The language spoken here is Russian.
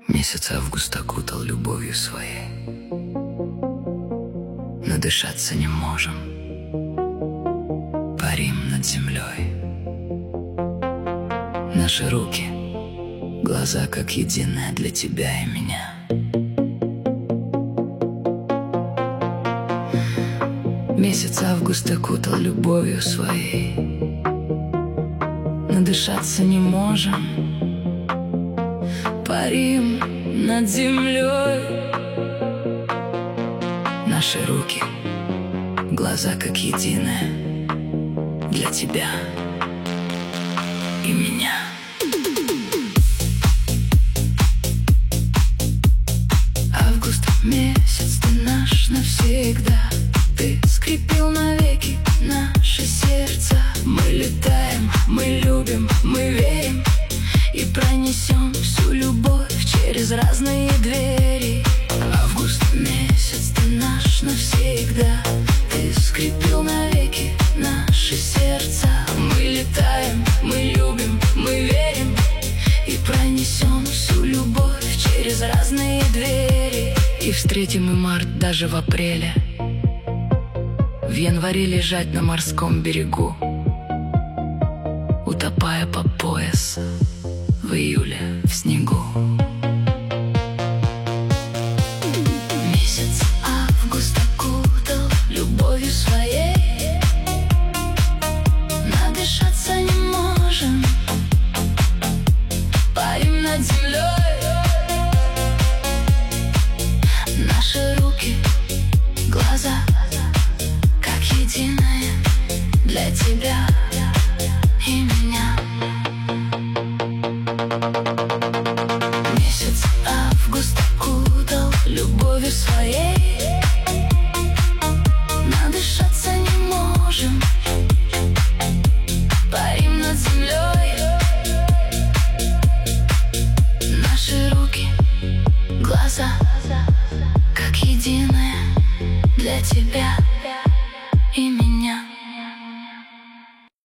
Месяц август окутал любовью своей. Надышаться не можем, парим над землей. Наши руки, глаза как единое для тебя и меня. Месяц август окутал любовью своей. Надышаться не можем, парим над землей. Наши руки, глаза как единое для тебя и меня. Август месяц, ты наш навсегда. Ты скрепил навеки наши сердца. Мы летаем, мы любим, мы верим и пронесем всю любовь через разные двери. Август месяц, ты наш навсегда. Ты скрепил навеки наши сердца. Мы летаем, мы любим, мы верим и пронесем всю любовь через разные двери. И встретим мы март даже в апреле, в январе лежать на морском берегу, утопая по пояс в июле в снегу. Месяц август окутал любовью своей. Надышаться не можем, парим над землей. Наши руки, глаза как единое для тебя и меня. Месяц август окутал любовью своей. Надышаться не можем, парим над землей. Наши руки, глаза как единое для тебя и меня.